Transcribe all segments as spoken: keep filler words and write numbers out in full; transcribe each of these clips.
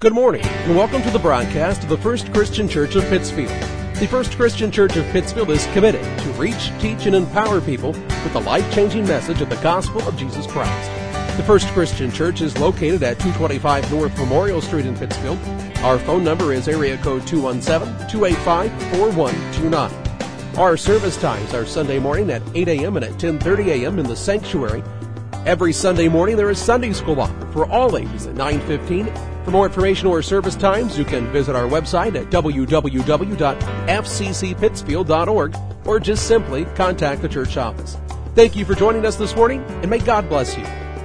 Good morning, and welcome to the broadcast of the First Christian Church of Pittsfield. The First Christian Church of Pittsfield is committed to reach, teach, and empower people with the life-changing message of the gospel of Jesus Christ. The First Christian Church is located at two twenty-five North Memorial Street in Pittsfield. Our phone number is area code two one seven, two eight five, four one two nine. Our service times are Sunday morning at eight a.m. and at ten thirty a.m. in the sanctuary. Every Sunday morning there is Sunday school offered for all ages at nine fifteen. For more information or service times, you can visit our website at w w w dot f c c pittsfield dot org or just simply contact the church office. Thank you for joining us this morning, and may God bless you.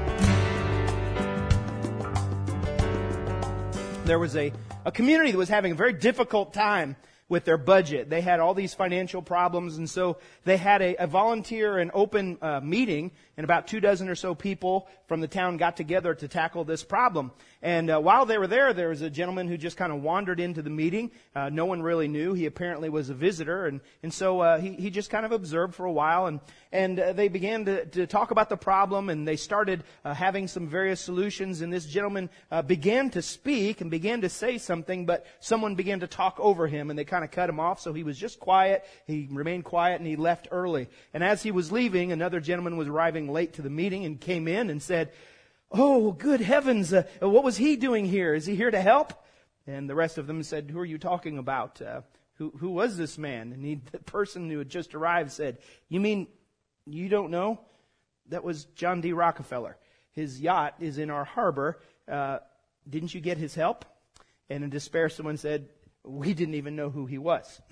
There was a, a community that was having a very difficult time with their budget. They had all these financial problems, and so they had a, a volunteer and open uh, meeting, and about two dozen or so people from the town got together to tackle this problem. And uh, while they were there, there was a gentleman who just kind of wandered into the meeting. Uh, no one really knew. He apparently was a visitor, and and so uh, he he just kind of observed for a while, and and uh, they began to, to talk about the problem, and they started uh, having some various solutions. And this gentleman uh, began to speak and began to say something, but someone began to talk over him, and they kind of cut him off. So he was just quiet. He remained quiet, and he left early. And as he was leaving, another gentleman was arriving late to the meeting and came in and said, "Oh, good heavens, uh, what was he doing here? Is he here to help?" And the rest of them said, "Who are you talking about? Uh, who, who was this man?" And he, the person who had just arrived said, "You mean you don't know? That was John D. Rockefeller. His yacht is in our harbor. Uh, didn't you get his help?" And in despair, someone said, "We didn't even know who he was."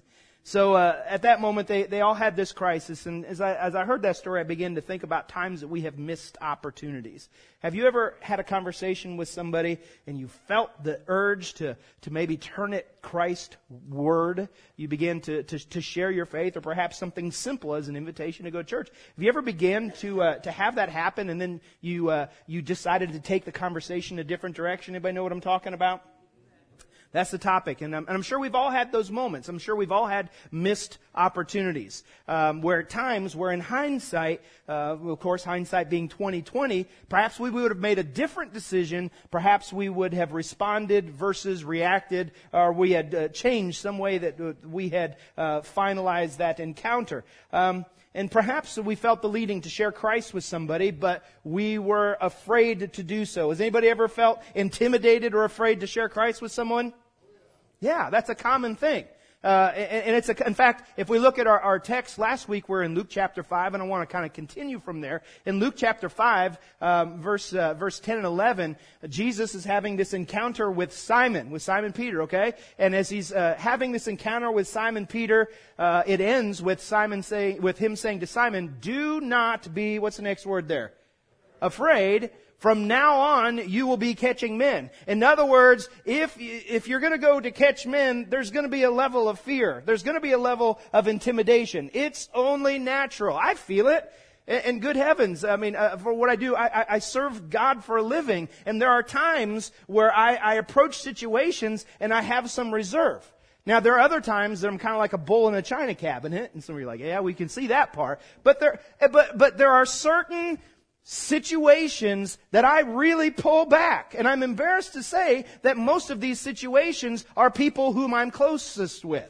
So uh, at that moment, they, they all had this crisis. And as I, as I heard that story, I began to think about times that we have missed opportunities. Have you ever had a conversation with somebody and you felt the urge to, to maybe turn it Christ's word? You began to, to, to share your faith, or perhaps something simple as an invitation to go to church. Have you ever began to uh, to have that happen, and then you uh, you decided to take the conversation a different direction? Anybody know what I'm talking about? That's the topic, and I'm, and I'm sure we've all had those moments. I'm sure we've all had missed opportunities, um, where at times, where in hindsight, uh, of course, hindsight being twenty twenty, perhaps we would have made a different decision. Perhaps we would have responded versus reacted, or we had uh, changed some way that uh, we had uh, finalized that encounter. Um, And perhaps we felt the leading to share Christ with somebody, but we were afraid to do so. Has anybody ever felt intimidated or afraid to share Christ with someone? Yeah, that's a common thing. Uh, and, and it's a, in fact, if we look at our, our text last week, we're in Luke chapter five, and I want to kind of continue from there. In Luke chapter five, um, verse uh, verse ten and eleven, Jesus is having this encounter with Simon, with Simon Peter, okay? And as he's uh, having this encounter with Simon Peter, uh, it ends with Simon saying, with him saying to Simon, "Do not be," what's the next word there? "Afraid. From now on, you will be catching men." In other words, if if you're going to go to catch men, there's going to be a level of fear. There's going to be a level of intimidation. It's only natural. I feel it. And good heavens, I mean, uh, for what I do, I, I serve God for a living. And there are times where I, I approach situations and I have some reserve. Now, there are other times that I'm kind of like a bull in a china cabinet. And some of you are like, yeah, we can see that part. But there, but, but there are certain situations that I really pull back. And I'm embarrassed to say that most of these situations are people whom I'm closest with.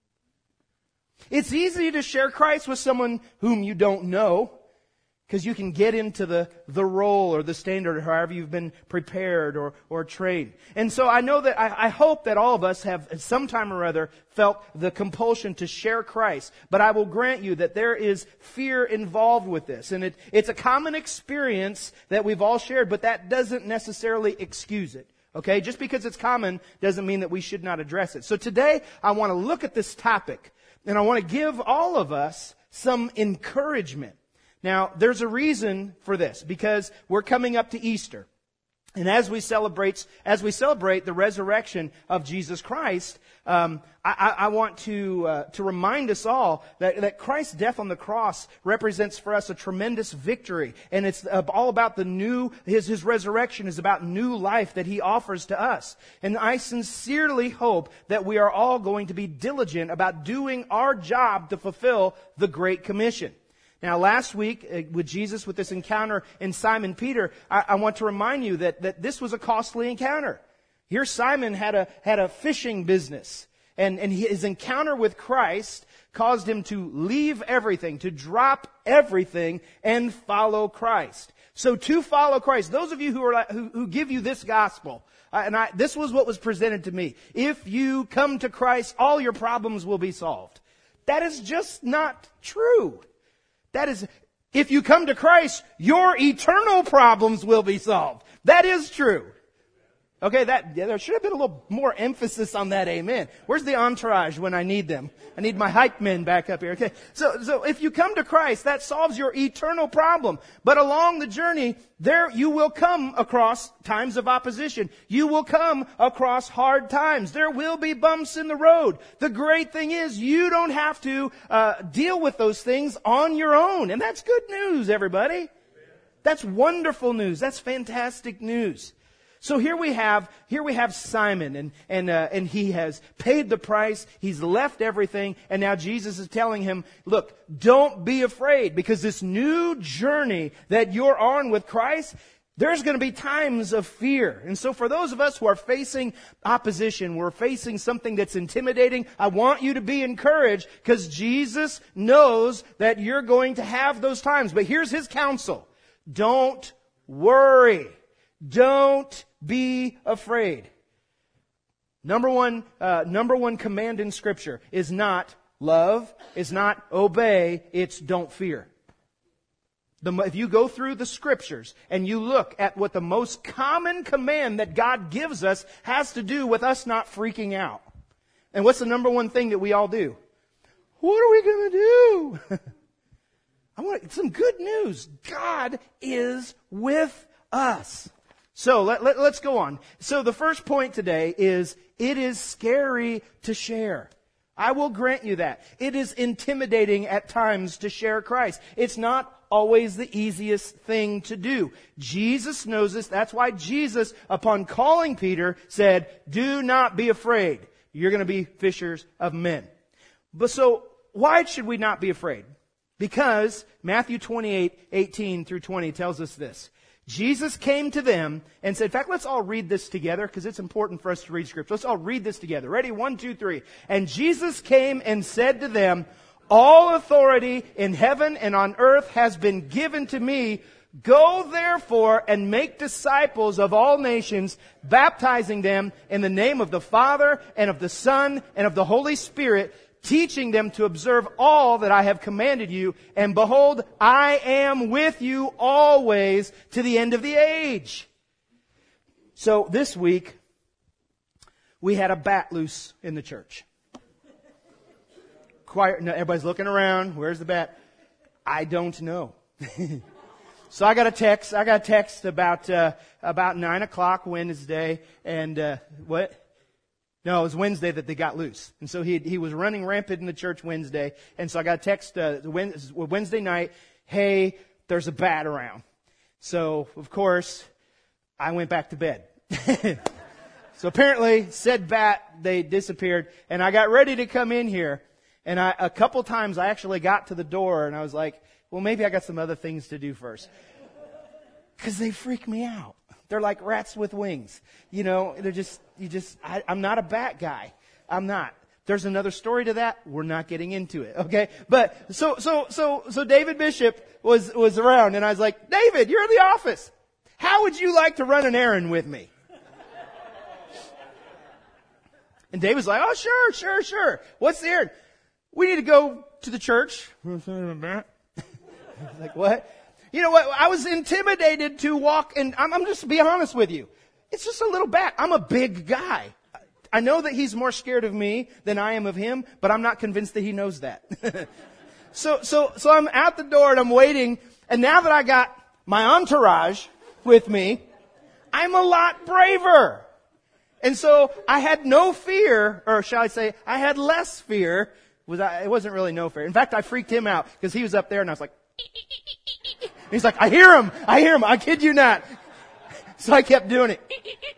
It's easy to share Christ with someone whom you don't know, because you can get into the, the role or the standard, or however you've been prepared or, or trained. And so I know that, I, I hope that all of us have at some time or other felt the compulsion to share Christ. But I will grant you that there is fear involved with this. And it, it's a common experience that we've all shared, but that doesn't necessarily excuse it. Okay? Just because it's common doesn't mean that we should not address it. So today I want to look at this topic, and I want to give all of us some encouragement. Now, there's a reason for this, because we're coming up to Easter. And as we celebrate, as we celebrate the resurrection of Jesus Christ, um, I, I want to uh, to remind us all that, that Christ's death on the cross represents for us a tremendous victory, and it's all about the new. His his resurrection is about new life that He offers to us. And I sincerely hope that we are all going to be diligent about doing our job to fulfill the Great Commission. Now, last week uh, with Jesus, with this encounter in Simon Peter, I, I want to remind you that, that this was a costly encounter. Here Simon had a, had a fishing business. And, and his encounter with Christ caused him to leave everything, to drop everything and follow Christ. So to follow Christ, those of you who are who, who give you this gospel, uh, and I, this was what was presented to me. If you come to Christ, all your problems will be solved. That is just not true. That is, if you come to Christ, your eternal problems will be solved. That is true. Okay, that, yeah, there should have been a little more emphasis on that amen. Where's the entourage when I need them? I need my hype men back up here. Okay, so, so if you come to Christ, that solves your eternal problem. But along the journey, there you will come across times of opposition. You will come across hard times. There will be bumps in the road. The great thing is you don't have to uh, deal with those things on your own. And that's good news, everybody. That's wonderful news. That's fantastic news. So here we have, here we have Simon, and, and, uh, and he has paid the price, he's left everything, and now Jesus is telling him, look, don't be afraid, because this new journey that you're on with Christ, there's going to be times of fear. And so for those of us who are facing opposition, we're facing something that's intimidating, I want you to be encouraged, because Jesus knows that you're going to have those times. But here's his counsel. Don't worry. Don't be afraid. Number one, uh, number one command in Scripture is not love, is not obey, it's don't fear. The, if you go through the Scriptures and you look at what the most common command that God gives us has to do with us not freaking out. And what's the number one thing that we all do? What are we going to do? I want some good news. God is with us. So let, let, let's go on. So the first point today is, it is scary to share. I will grant you that. It is intimidating at times to share Christ. It's not always the easiest thing to do. Jesus knows this. That's why Jesus, upon calling Peter, said, do not be afraid. You're going to be fishers of men. But so, why should we not be afraid? Because Matthew twenty-eight, eighteen through twenty tells us this. Jesus came to them and said, in fact, let's all read this together because it's important for us to read Scripture. Let's all read this together. Ready? One, two, three. And Jesus came and said to them, all authority in heaven and on earth has been given to me. Go therefore and make disciples of all nations, baptizing them in the name of the Father and of the Son and of the Holy Spirit, teaching them to observe all that I have commanded you. And behold, I am with you always to the end of the age. So this week, we had a bat loose in the church. Choir, no, everybody's looking around. Where's the bat? I don't know. So I got a text. I got a text about uh, about nine o'clock Wednesday, and uh, what? No, it was Wednesday that they got loose. And so he he was running rampant in the church Wednesday. And so I got a text uh, Wednesday night, hey, there's a bat around. So, of course, I went back to bed. So apparently, said bat, they disappeared. And I got ready to come in here. And I, a couple times I actually got to the door and I was like, well, maybe I got some other things to do first. Because they freak me out. They're like rats with wings. You know, they're just, you just, I, I'm not a bat guy. I'm not. There's another story to that. We're not getting into it. Okay. But so, so, so, so David Bishop was, was around and I was like, David, you're in the office. How would you like to run an errand with me? And David's like, oh, sure, sure, sure. What's the errand? We need to go to the church. Like, what? You know what? I was intimidated to walk, and I'm, I'm just to be honest with you. It's just a little bat. I'm a big guy. I know that he's more scared of me than I am of him, but I'm not convinced that he knows that. so, so, so I'm at the door and I'm waiting, and now that I got my entourage with me, I'm a lot braver. And so I had no fear, or shall I say, I had less fear. Was I, it wasn't really no fear. In fact, I freaked him out because he was up there and I was like, he's like, I hear him. I hear him. I kid you not. So I kept doing it.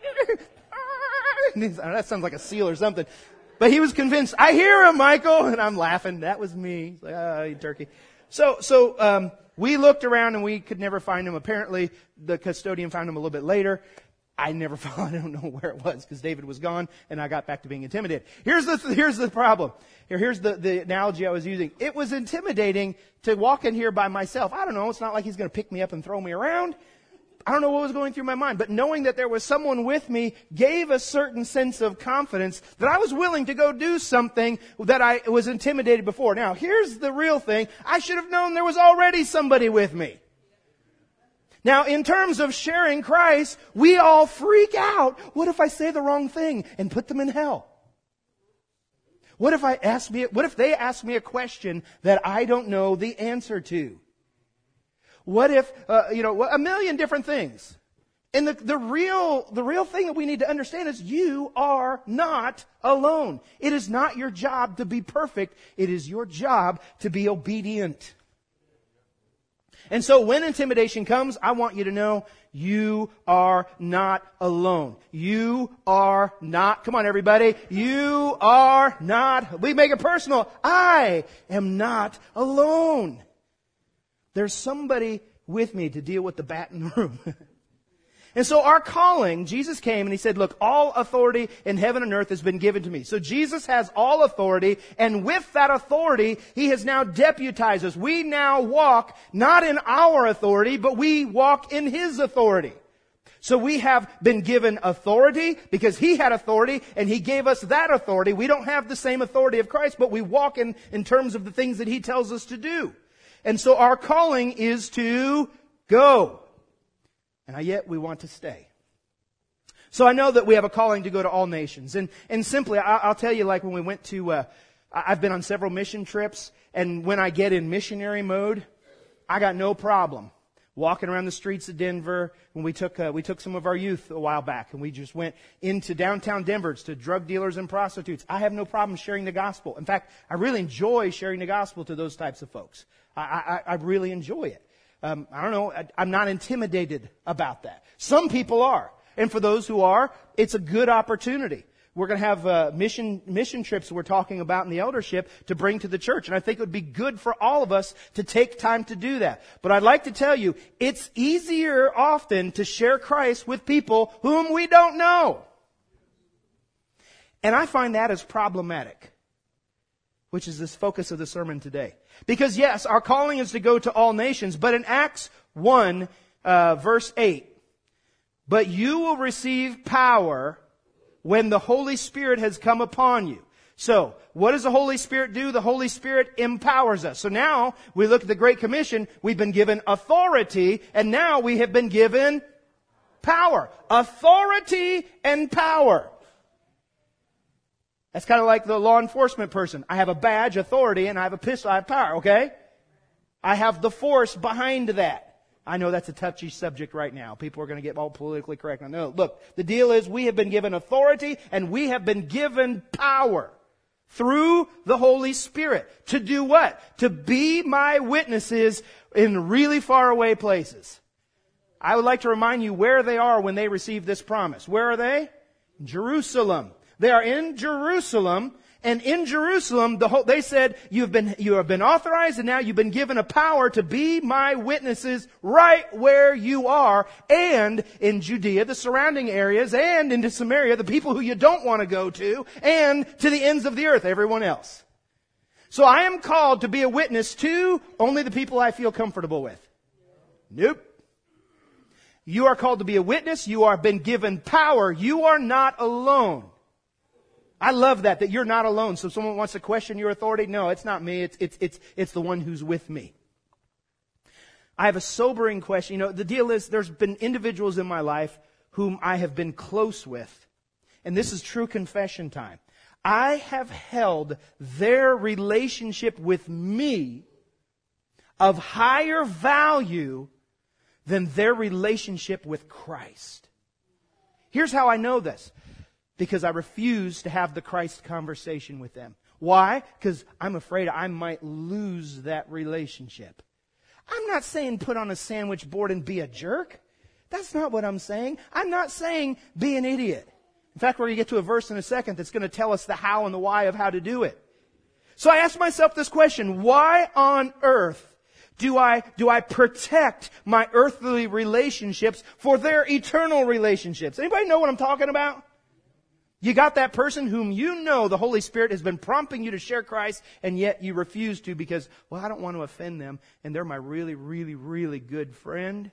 And he's, oh, that sounds like a seal or something. But he was convinced, I hear him, Michael. And I'm laughing. That was me. He's like, oh, you turkey. So, so, um, we looked around and we could never find him. Apparently, the custodian found him a little bit later. I never found, I don't know where it was because David was gone and I got back to being intimidated. Here's the, here's the problem. Here, here's the, the analogy I was using. It was intimidating to walk in here by myself. I don't know. It's not like he's going to pick me up and throw me around. I don't know what was going through my mind, but knowing that there was someone with me gave a certain sense of confidence that I was willing to go do something that I was intimidated before. Now, here's the real thing. I should have known there was already somebody with me. Now, in terms of sharing Christ, we all freak out. What if I say the wrong thing and put them in hell? What if I ask me, what if they ask me a question that I don't know the answer to? What if, uh, you know, a million different things. And the, the real, the real thing that we need to understand is you are not alone. It is not your job to be perfect. It is your job to be obedient. And so when intimidation comes, I want you to know you are not alone. You are not, come on everybody, you are not, we make it personal. I am not alone. There's somebody with me to deal with the bat in the room. And so our calling, Jesus came and He said, look, all authority in heaven and earth has been given to me. So Jesus has all authority, and with that authority, He has now deputized us. We now walk not in our authority, but we walk in His authority. So we have been given authority because He had authority and He gave us that authority. We don't have the same authority of Christ, but we walk in, in terms of the things that He tells us to do. And so our calling is to go. And yet we want to stay. So I know that we have a calling to go to all nations. And, and simply, I'll, I'll tell you, like when we went to, uh, I've been on several mission trips, and when I get in missionary mode, I got no problem walking around the streets of Denver. When we took, uh, we took some of our youth a while back, and we just went into downtown Denver to drug dealers and prostitutes. I have no problem sharing the gospel. In fact, I really enjoy sharing the gospel to those types of folks. I, I, I really enjoy it. Um, I don't know, I, I'm not intimidated about that. Some people are. And for those who are, it's a good opportunity. We're going to have uh, mission mission trips we're talking about in the eldership to bring to the church. And I think it would be good for all of us to take time to do that. But I'd like to tell you, it's easier often to share Christ with people whom we don't know. And I find that as problematic, which is this focus of the sermon today. Because yes, our calling is to go to all nations, but in Acts one, uh, verse eight, but you will receive power when the Holy Spirit has come upon you. So, what does the Holy Spirit do? The Holy Spirit empowers us. So now, we look at the Great Commission, we've been given authority, and now we have been given power. Authority and power. That's kind of like the law enforcement person. I have a badge, authority, and I have a pistol, I have power, okay? I have the force behind that. I know that's a touchy subject right now. People are going to get all politically correct. I know. Look, the deal is we have been given authority and we have been given power through the Holy Spirit. To do what? To be my witnesses in really far away places. I would like to remind you where they are when they receive this promise. Where are they? Jerusalem. They are in Jerusalem, and in Jerusalem, the whole, they said, you have been, you have been authorized, and now you've been given a power to be my witnesses right where you are, and in Judea, the surrounding areas, and into Samaria, the people who you don't want to go to, and to the ends of the earth, everyone else. So I am called to be a witness to only the people I feel comfortable with. Nope. You are called to be a witness. You are been given power. You are not alone. I love that, that you're not alone. So if someone wants to question your authority, no, it's not me. It's, it's, it's, it's the one who's with me. I have a sobering question. You know, the deal is there's been individuals in my life whom I have been close with. And this is true confession time. I have held their relationship with me of higher value than their relationship with Christ. Here's how I know this. Because I refuse to have the Christ conversation with them. Why? Because I'm afraid I might lose that relationship. I'm not saying put on a sandwich board and be a jerk. That's not what I'm saying. I'm not saying be an idiot. In fact, we're going to get to a verse in a second that's going to tell us the how and the why of how to do it. So I asked myself this question. Why on earth Do I, do I protect my earthly relationships for their eternal relationships? Anybody know what I'm talking about? You got that person whom you know the Holy Spirit has been prompting you to share Christ, and yet you refuse to because, well, I don't want to offend them, and they're my really, really, really good friend.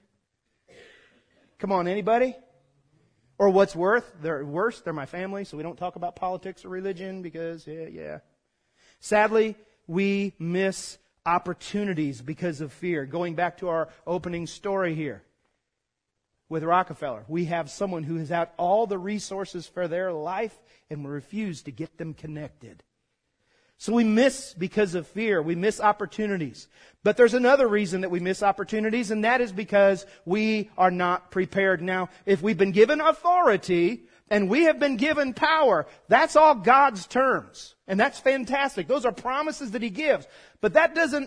Come on, anybody? Or what's worse, they're worse, they're my family, so we don't talk about politics or religion because, yeah, yeah. Sadly, we miss opportunities because of fear. Going back to our opening story here with Rockefeller, we have someone who has had all the resources for their life and we refuse to get them connected. So we miss because of fear. We miss opportunities. But there's another reason that we miss opportunities, and that is because we are not prepared. Now, if we've been given authority and we have been given power, that's all God's terms. And that's fantastic. Those are promises that He gives. But that doesn't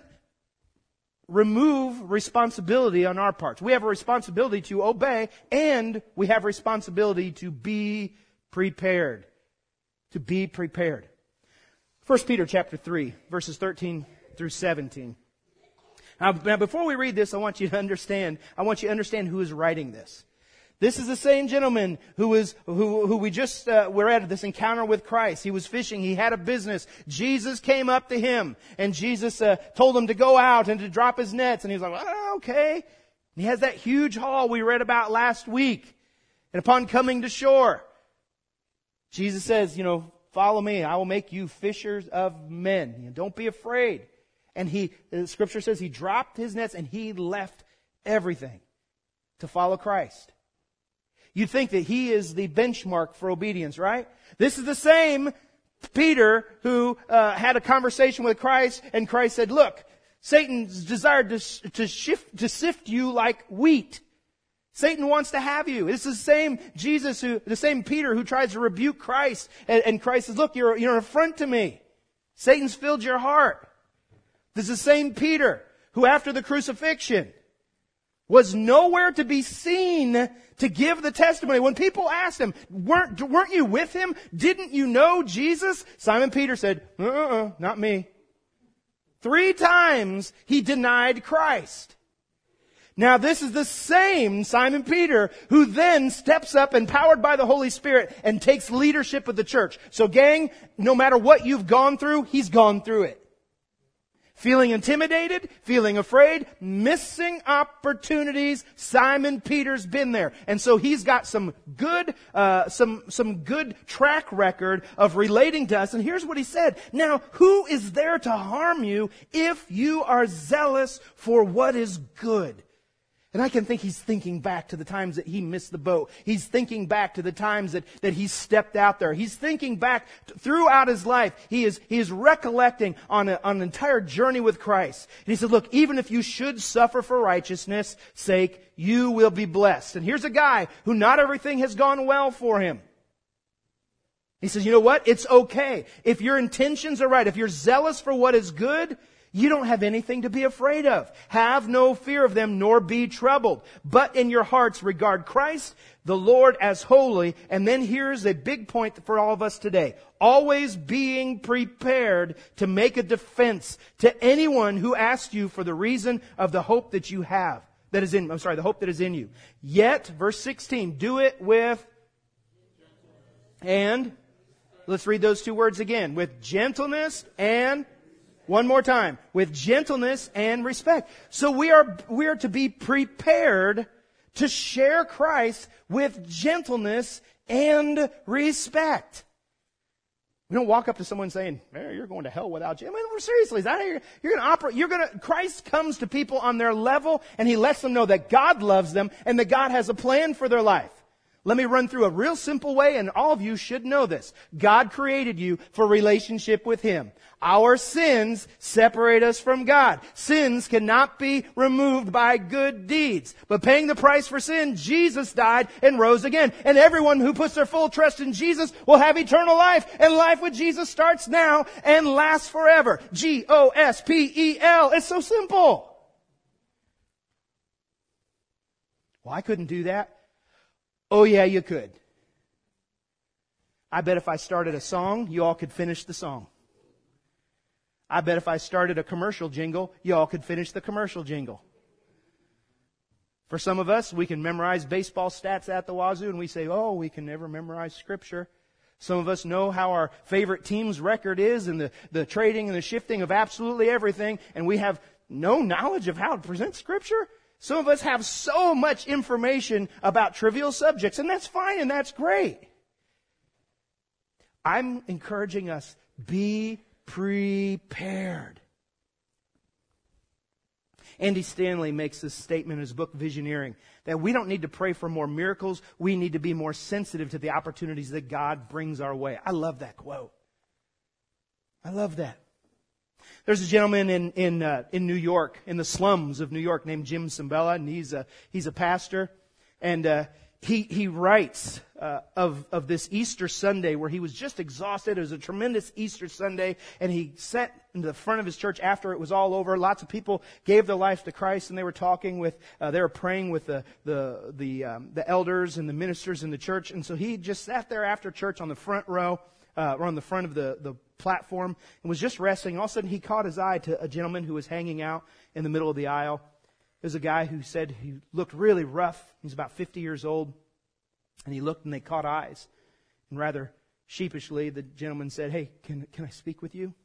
remove responsibility on our parts. We have a responsibility to obey, and we have responsibility to be prepared. To be prepared. First Peter chapter three, verses thirteen through seventeen. Now, now, before we read this, I want you to understand, I want you to understand who is writing this. This is the same gentleman who is, who, who we just, uh, were at this encounter with Christ. He was fishing. He had a business. Jesus came up to him and Jesus, uh, told him to go out and to drop his nets. And he was like, oh, okay. And he has that huge haul we read about last week. And upon coming to shore, Jesus says, you know, follow me. I will make you fishers of men. You know, don't be afraid. And he, the scripture says he dropped his nets and he left everything to follow Christ. You think that he is the benchmark for obedience, right? This is the same Peter who uh, had a conversation with Christ, and Christ said, look, Satan's desired to, to, shift, to sift you like wheat. Satan wants to have you. It's the same Jesus who, the same Peter who tries to rebuke Christ, and, and Christ says, look, you're, you're an affront to me. Satan's filled your heart. This is the same Peter who after the crucifixion was nowhere to be seen to give the testimony. When people asked him, weren't, weren't you with him? Didn't you know Jesus? Simon Peter said, uh-uh, not me. Three times he denied Christ. Now this is the same Simon Peter who then steps up, empowered by the Holy Spirit, and takes leadership of the church. So gang, no matter what you've gone through, he's gone through it. Feeling intimidated, feeling afraid, missing opportunities. Simon Peter's been there. And so he's got some good, uh, some, some good track record of relating to us. And here's what he said. Now, who is there to harm you if you are zealous for what is good? And I can think he's thinking back to the times that he missed the boat. He's thinking back to the times that, that he stepped out there. He's thinking back to, throughout his life. He is, he is recollecting on, a, on an entire journey with Christ. And he said, look, even if you should suffer for righteousness' sake, you will be blessed. And here's a guy who not everything has gone well for him. He says, you know what? It's okay. If your intentions are right, if you're zealous for what is good, you don't have anything to be afraid of. Have no fear of them, nor be troubled. But in your hearts regard Christ, the Lord, as holy. And then here's a big point for all of us today. Always being prepared to make a defense to anyone who asks you for the reason of the hope that you have. That is in, I'm sorry, the hope that is in you. Yet, verse sixteen, do it with, and, let's read those two words again. With gentleness and, one more time, with gentleness and respect. So we are, we are to be prepared to share Christ with gentleness and respect. We don't walk up to someone saying, hey, you're going to hell without you. I mean, seriously, is that how you're, you're going to operate? You're going to, Christ comes to people on their level and He lets them know that God loves them and that God has a plan for their life. Let me run through a real simple way, and all of you should know this. God created you for relationship with Him. Our sins separate us from God. Sins cannot be removed by good deeds. But paying the price for sin, Jesus died and rose again. And everyone who puts their full trust in Jesus will have eternal life. And life with Jesus starts now and lasts forever. G O S P E L. It's so simple. Well, I couldn't do that. Oh yeah, you could. I bet if I started a song, you all could finish the song. I bet if I started a commercial jingle, y'all could finish the commercial jingle. For some of us, we can memorize baseball stats at the wazoo, and we say, oh, we can never memorize Scripture. Some of us know how our favorite team's record is and the, the trading and the shifting of absolutely everything, and we have no knowledge of how to present Scripture. Some of us have so much information about trivial subjects, and that's fine and that's great. I'm encouraging us, be prepared. Andy Stanley makes this statement in his book, Visioneering, that we don't need to pray for more miracles. We need to be more sensitive to the opportunities that God brings our way. I love that quote. I love that. There's a gentleman in in uh, in New York, in the slums of New York, named Jim Cimbella, and he's a he's a pastor, and uh, he he writes uh, of of this Easter Sunday where he was just exhausted. It was a tremendous Easter Sunday, and he sat in the front of his church after it was all over. Lots of people gave their life to Christ, and they were talking with, uh, they were praying with the the the um, the elders and the ministers in the church, and so he just sat there after church on the front row, uh, or on the front of the the platform, and was just resting. All of a sudden, he caught his eye to a gentleman who was hanging out in the middle of the aisle. There's a guy who said he looked really rough. He's about fifty years old. And he looked and they caught eyes. And rather sheepishly, the gentleman said, hey, can, can I speak with you?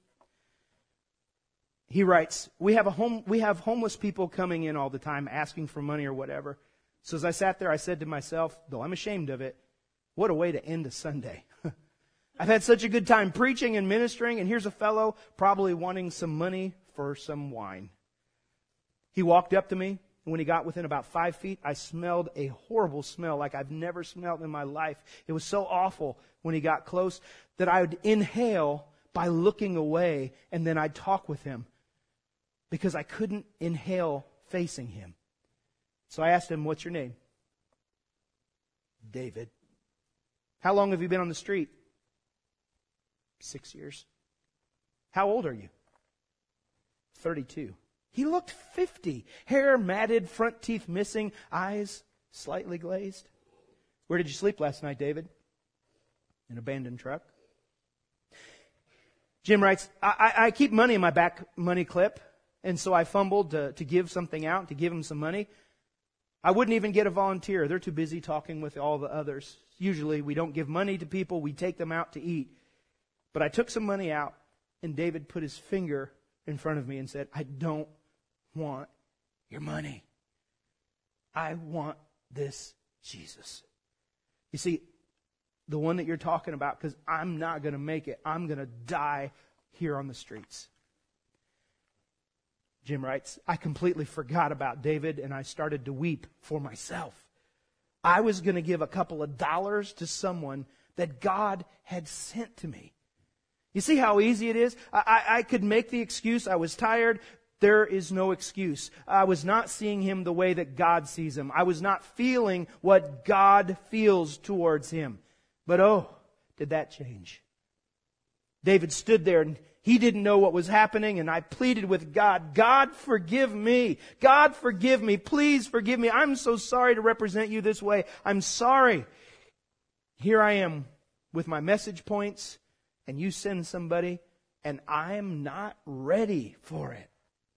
He writes, we have a home, we have homeless people coming in all the time asking for money or whatever. So as I sat there, I said to myself, though I'm ashamed of it, what a way to end a Sunday. I've had such a good time preaching and ministering, and here's a fellow probably wanting some money for some wine. He walked up to me, and when he got within about five feet, I smelled a horrible smell like I've never smelled in my life. It was so awful when he got close that I would inhale by looking away, and then I'd talk with him because I couldn't inhale facing him. So I asked him, what's your name? David. How long have you been on the street? Six years. How old are you? thirty-two. He looked fifty. Hair matted, front teeth missing, eyes slightly glazed. Where did you sleep last night, David? An abandoned truck. Jim writes, I, I, I keep money in my back money clip, and so I fumbled to, to give something out, to give him some money. I wouldn't even get a volunteer. They're too busy talking with all the others. Usually we don't give money to people, we take them out to eat. But I took some money out, and David put his finger in front of me and said, I don't want your money. I want this Jesus. You see, the one that you're talking about, because I'm not going to make it. I'm going to die here on the streets. Jim writes, I completely forgot about David, and I started to weep for myself. I was going to give a couple of dollars to someone that God had sent to me. You see how easy it is? I, I, I could make the excuse, I was tired. There is no excuse. I was not seeing him the way that God sees him. I was not feeling what God feels towards him. But oh, did that change. David stood there and he didn't know what was happening, and I pleaded with God, God, forgive me. God, forgive me. Please forgive me. I'm so sorry to represent you this way. I'm sorry. Here I am with my message points, and you send somebody, and I'm not ready for it.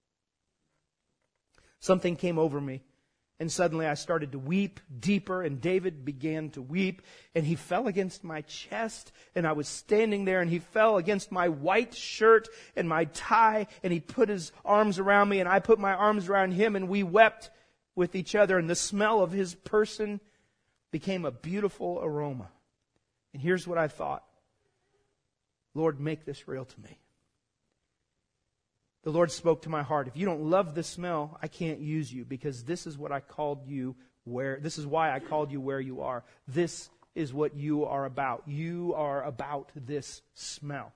Something came over me, and suddenly I started to weep deeper, and David began to weep, and he fell against my chest, and I was standing there, and he fell against my white shirt and my tie, and he put his arms around me, and I put my arms around him, and we wept with each other, and the smell of his person became a beautiful aroma. And here's what I thought. Lord, make this real to me. The Lord spoke to my heart. If you don't love the smell, I can't use you, because this is what I called you where, this is why I called you where you are. This is what you are about. You are about this smell.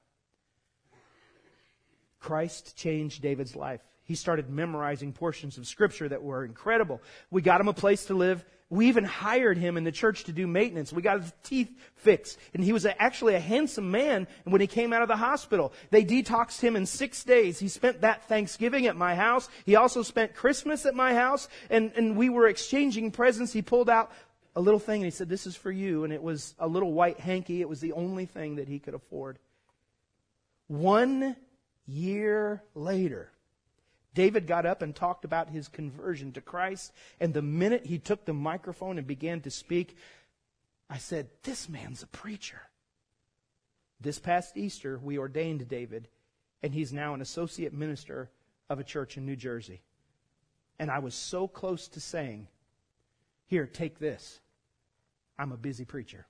Christ changed David's life. He started memorizing portions of Scripture that were incredible. We got him a place to live. We even hired him in the church to do maintenance. We got his teeth fixed. And he was a, actually a handsome man when he came out of the hospital. They detoxed him in six days. He spent that Thanksgiving at my house. He also spent Christmas at my house. And, and we were exchanging presents. He pulled out a little thing and he said, this is for you. And it was a little white hanky. It was the only thing that he could afford. One year later, David got up and talked about his conversion to Christ. And the minute he took the microphone and began to speak, I said, this man's a preacher. This past Easter, we ordained David, and he's now an associate minister of a church in New Jersey. And I was so close to saying, here, take this. I'm a busy preacher.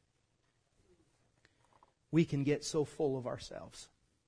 We can get so full of ourselves.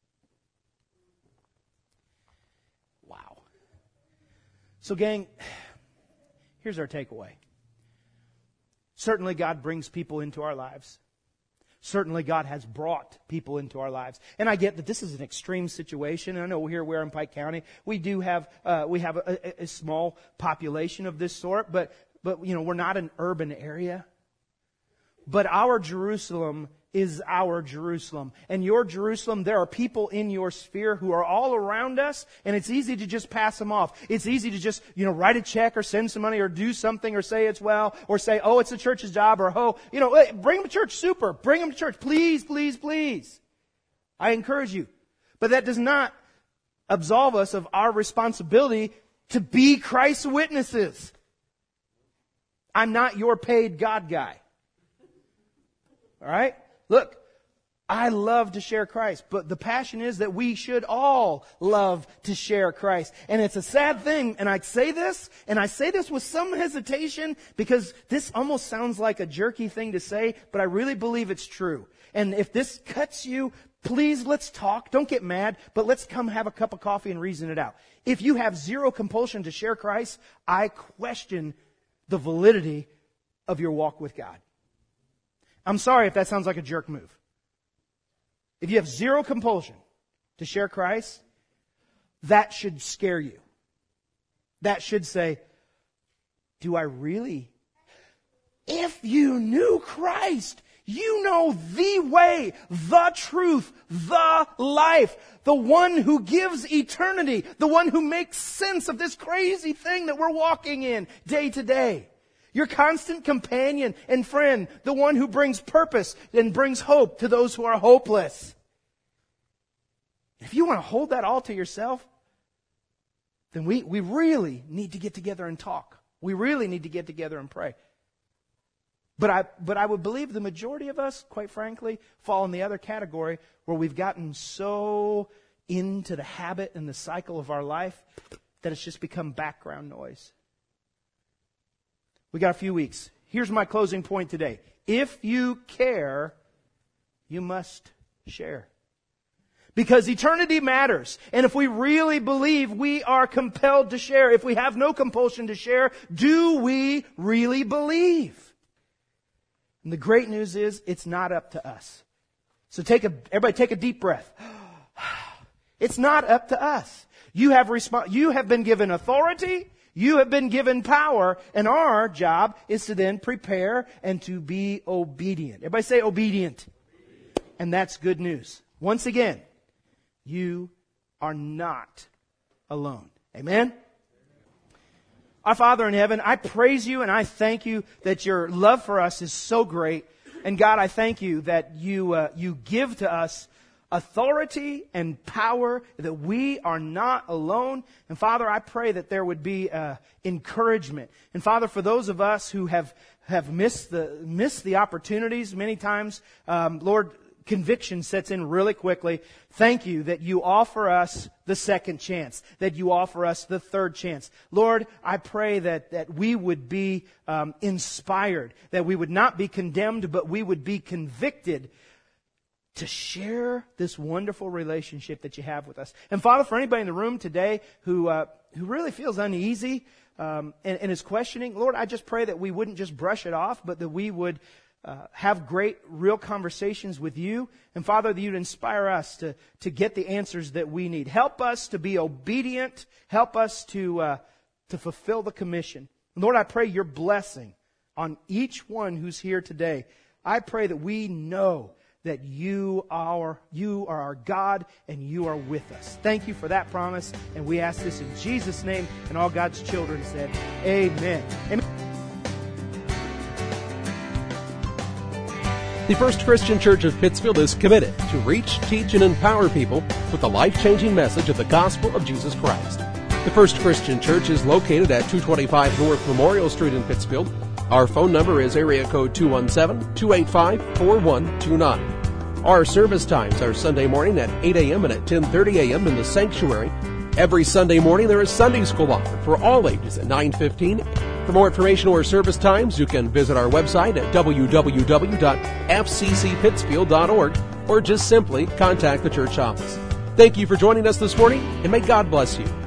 Wow. So, gang, here's our takeaway. Certainly God brings people into our lives. Certainly God has brought people into our lives. And I get that this is an extreme situation. And I know here we're in Pike County. We do have, uh, we have a, a, a small population of this sort, but, but, you know, we're not an urban area. But our Jerusalem is our Jerusalem. And your Jerusalem, there are people in your sphere who are all around us, and it's easy to just pass them off. It's easy to just, you know, write a check or send some money or do something or say it's well or say, oh, it's the church's job or, oh, you know, hey, bring them to church, super. Bring them to church. Please, please, please. I encourage you. But that does not absolve us of our responsibility to be Christ's witnesses. I'm not your paid God guy. All right? Look, I love to share Christ, but the passion is that we should all love to share Christ. And it's a sad thing, and I say this, and I say this with some hesitation because this almost sounds like a jerky thing to say, but I really believe it's true. And if this cuts you, please, let's talk. Don't get mad, but let's come have a cup of coffee and reason it out. If you have zero compulsion to share Christ, I question the validity of your walk with God. I'm sorry if that sounds like a jerk move. If you have zero compulsion to share Christ, that should scare you. That should say, do I really? If you knew Christ, you know the way, the truth, the life, the one who gives eternity, the one who makes sense of this crazy thing that we're walking in day to day. Your constant companion and friend, the one who brings purpose and brings hope to those who are hopeless. If you want to hold that all to yourself, then we, we really need to get together and talk. We really need to get together and pray. But I, but I would believe the majority of us, quite frankly, fall in the other category where we've gotten so into the habit and the cycle of our life that it's just become background noise. We got a few weeks. Here's my closing point today. If you care, you must share. Because eternity matters. And if we really believe we are compelled to share, if we have no compulsion to share, do we really believe? And the great news is it's not up to us. So take a, everybody take a deep breath. It's not up to us. You have resp- you have been given authority. You have been given power, and our job is to then prepare and to be obedient. Everybody say obedient. Obedient. And that's good news. Once again, you are not alone. Amen? Our Father in heaven, I praise you and I thank you that your love for us is so great. And God, I thank you that you uh, you give to us authority and power, that we are not alone. And Father, I pray that there would be uh, encouragement. And Father, for those of us who have have missed the missed the opportunities many times, um, Lord, conviction sets in really quickly. Thank you that you offer us the second chance, that you offer us the third chance. Lord, I pray that, that we would be um, inspired, that we would not be condemned, but we would be convicted to share this wonderful relationship that you have with us. And Father, for anybody in the room today who uh, who really feels uneasy um, and, and is questioning, Lord, I just pray that we wouldn't just brush it off, but that we would uh, have great, real conversations with you. And Father, that you'd inspire us to, to get the answers that we need. Help us to be obedient. Help us to uh, to fulfill the commission. And Lord, I pray your blessing on each one who's here today. I pray that we know that you are, you are our God and you are with us. Thank you for that promise, and we ask this in Jesus' name, and all God's children said, amen. Amen. The First Christian Church of Pittsfield is committed to reach, teach, and empower people with the life-changing message of the gospel of Jesus Christ. The First Christian Church is located at two twenty-five North Memorial Street in Pittsfield. Our phone number is area code two one seven, two eight five, four one two nine. Our service times are Sunday morning at eight a.m. and at ten thirty a.m. in the sanctuary. Every Sunday morning there is Sunday school offered for all ages at nine fifteen. For more information or service times, you can visit our website at w w w dot f c c pittsfield dot org or just simply contact the church office. Thank you for joining us this morning, and may God bless you.